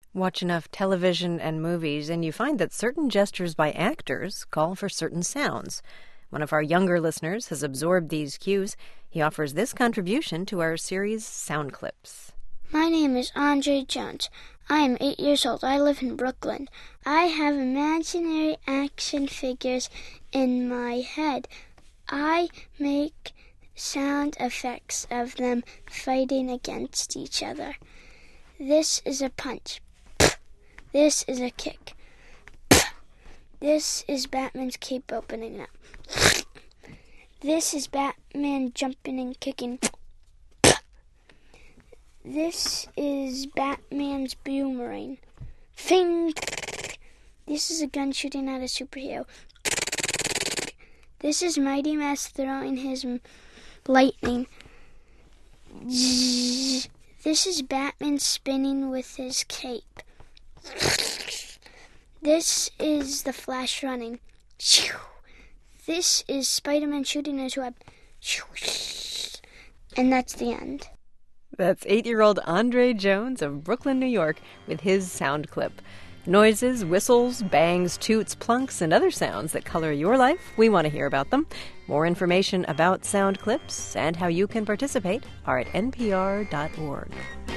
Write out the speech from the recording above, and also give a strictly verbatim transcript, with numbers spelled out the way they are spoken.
Watch enough television and movies, and you find that certain gestures by actors call for certain sounds. One of our younger listeners has absorbed these cues. He offers this contribution to our series Sound Clips. My name is Andre Jones. I am eight years old. I live in Brooklyn. I have imaginary action figures in my head. I make sound effects of them fighting against each other. This is a punch. This is a kick. This is Batman's cape opening up. This is Batman jumping and kicking. This is Batman's boomerang. Fing! This is a gun shooting at a superhero. This is Mighty Mouse throwing his lightning. This is Batman spinning with his cape. This is the Flash running. This is Spider-Man shooting his web. And that's the end. That's eight-year-old Andre Jones of Brooklyn, New York, with his sound clip. Noises, whistles, bangs, toots, plunks, and other sounds that color your life, we want to hear about them. More information about sound clips and how you can participate are at N P R dot org.